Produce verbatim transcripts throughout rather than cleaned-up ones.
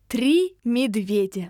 Три медведя.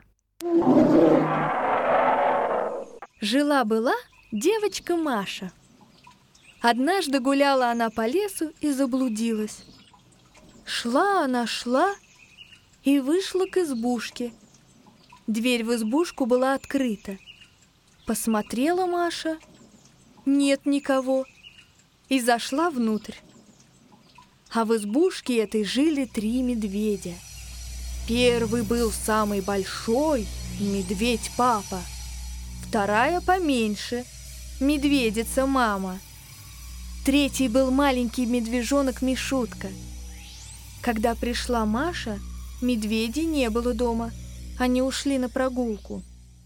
Жила-была девочка Маша. Однажды гуляла она по лесу и заблудилась. Шла она, шла и вышла к избушке. Дверь в избушку была открыта. Посмотрела Маша, нет никого, и зашла внутрь. А в избушке этой жили три медведя. Первый был самый большой, медведь-папа. Вторая поменьше, медведица-мама. Третий был маленький медвежонок Мишутка. Когда пришла Маша, медведей не было дома. Они ушли на прогулку.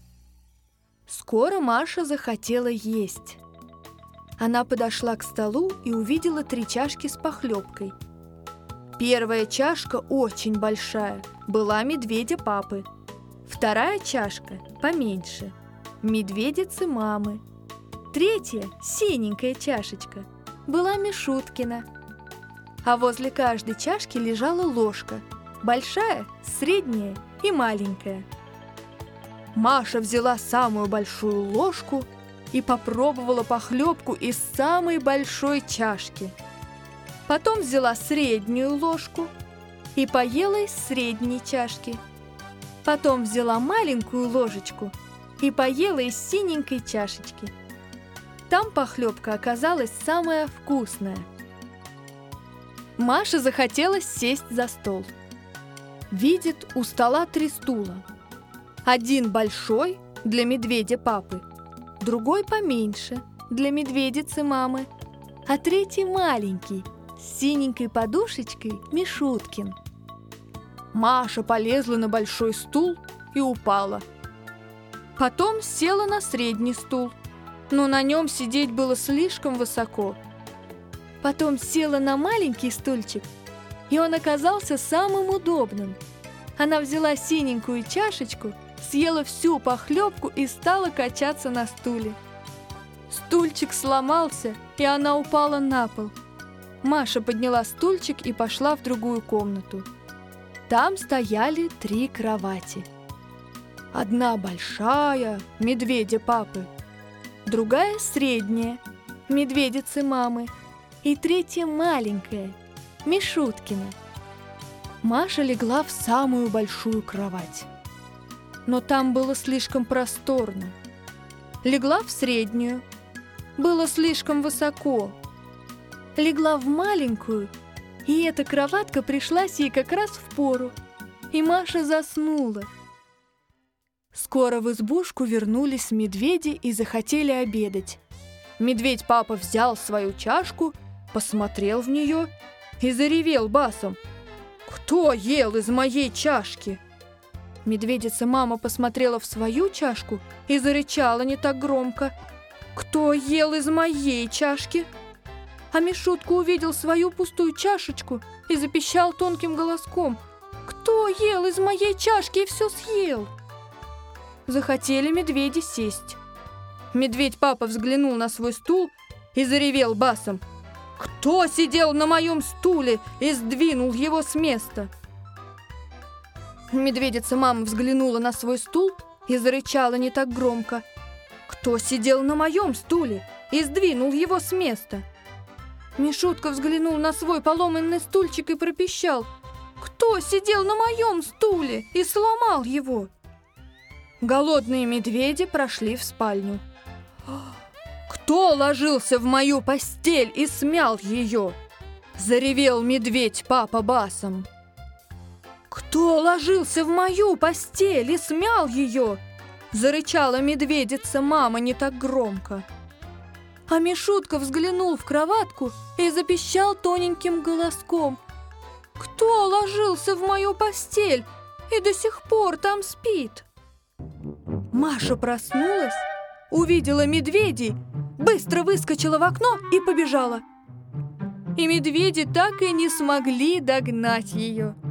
Скоро Маша захотела есть. Она подошла к столу и увидела три чашки с похлебкой. Первая чашка, очень большая, была медведя папы. Вторая чашка, поменьше, медведицы мамы. Третья, синенькая чашечка, была Мишуткина. А возле каждой чашки лежала ложка, большая, средняя и маленькая. Маша взяла самую большую ложку и попробовала похлебку из самой большой чашки. Потом взяла среднюю ложку и поела из средней чашки. Потом взяла маленькую ложечку и поела из синенькой чашечки. Там похлебка оказалась самая вкусная. Маше захотелось сесть за стол. Видит, у стола три стула. Один большой для медведя папы, другой поменьше для медведицы мамы, а третий маленький с синенькой подушечкой Мишуткин. Маша полезла на большой стул и упала. Потом села на средний стул, но на нем сидеть было слишком высоко. Потом села на маленький стульчик, и он оказался самым удобным. Она взяла синенькую чашечку, съела всю похлебку и стала качаться на стуле. Стульчик сломался, и она упала на пол. Маша подняла стульчик и пошла в другую комнату. Там стояли три кровати. Одна большая, медведя папы, другая средняя, медведицы мамы, и третья маленькая, Мишуткина. Маша легла в самую большую кровать. Но там было слишком просторно. Легла в среднюю. Было слишком высоко. Легла в маленькую, и эта кроватка пришлась ей как раз впору. И Маша заснула. Скоро в избушку вернулись медведи и захотели обедать. Медведь-папа взял свою чашку, посмотрел в нее и заревел басом: «Кто ел из моей чашки?» Медведица-мама посмотрела в свою чашку и зарычала не так громко: «Кто ел из моей чашки?» А Мишутка увидел свою пустую чашечку и запищал тонким голоском: «Кто ел из моей чашки и все съел?» Захотели медведи сесть. Медведь-папа взглянул на свой стул и заревел басом: «Кто сидел на моем стуле и сдвинул его с места?» Медведица-мама взглянула на свой стул и зарычала не так громко: «Кто сидел на моем стуле и сдвинул его с места?» Мишутка взглянул на свой поломанный стульчик и пропищал: «Кто сидел на моем стуле и сломал его?» Голодные медведи прошли в спальню. «Кто ложился в мою постель и смял ее?» — заревел медведь-папа басом. «Кто ложился в мою постель и смял ее?» — зарычала медведица-мама не так громко. А Мишутка взглянул в кроватку и запищал тоненьким голоском: «Кто ложился в мою постель и до сих пор там спит?» Маша проснулась, увидела медведей, быстро выскочила в окно и побежала. И медведи так и не смогли догнать ее.